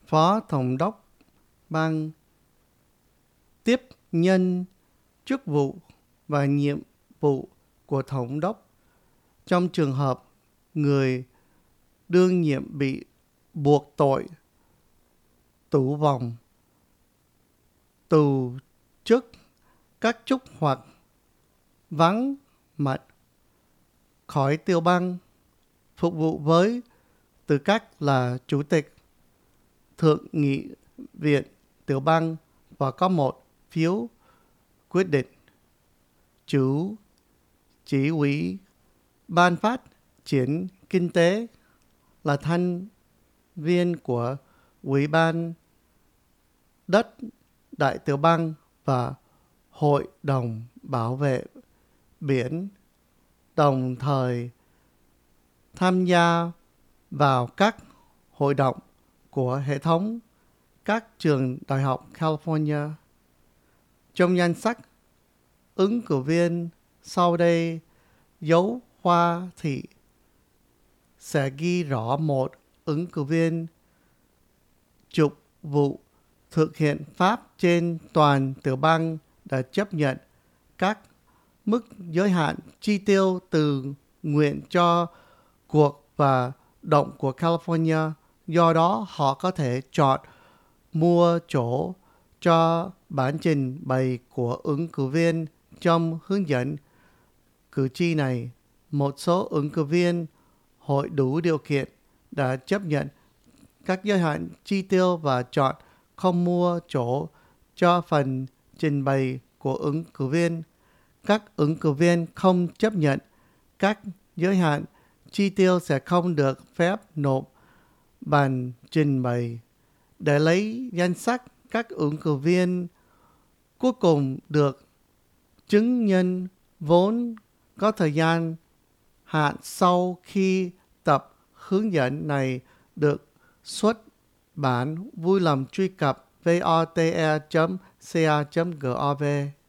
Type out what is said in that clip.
Phó Thống đốc bang tiếp nhận chức vụ và nhiệm vụ của Thống đốc trong trường hợp người đương nhiệm bị buộc tội tù vong, tù chức, cách chức hoặc vắng mặt khỏi tiểu bang, phục vụ với tư cách là chủ tịch thượng nghị viện tiểu bang và có một phiếu quyết định. Chủ chỉ huy ban phát triển kinh tế, là thành viên của Ủy ban đất đại tiểu bang và Hội đồng bảo vệ biển, đồng thời tham gia vào các hội đồng của hệ thống các trường đại học California. Trong danh sách ứng cử viên sau đây, dấu hoa thị sẽ ghi rõ một ứng cử viên chức vụ thực hiện pháp trên toàn tiểu bang đã chấp nhận các mức giới hạn chi tiêu tự nguyện cho cuộc vận động của California. Do đó, họ có thể chọn mua chỗ cho bản trình bày của ứng cử viên trong hướng dẫn cử tri này. Một số ứng cử viên hội đủ điều kiện đã chấp nhận các giới hạn chi tiêu và chọn không mua chỗ cho phần trình bày của ứng cử viên. Các ứng cử viên không chấp nhận các giới hạn chi tiêu sẽ không được phép nộp bản trình bày. Để lấy danh sách các ứng cử viên cuối cùng được chứng nhân vốn có thời gian hạn sau khi tập hướng dẫn này được xuất bản. Vui lòng truy cập vote.ca.gov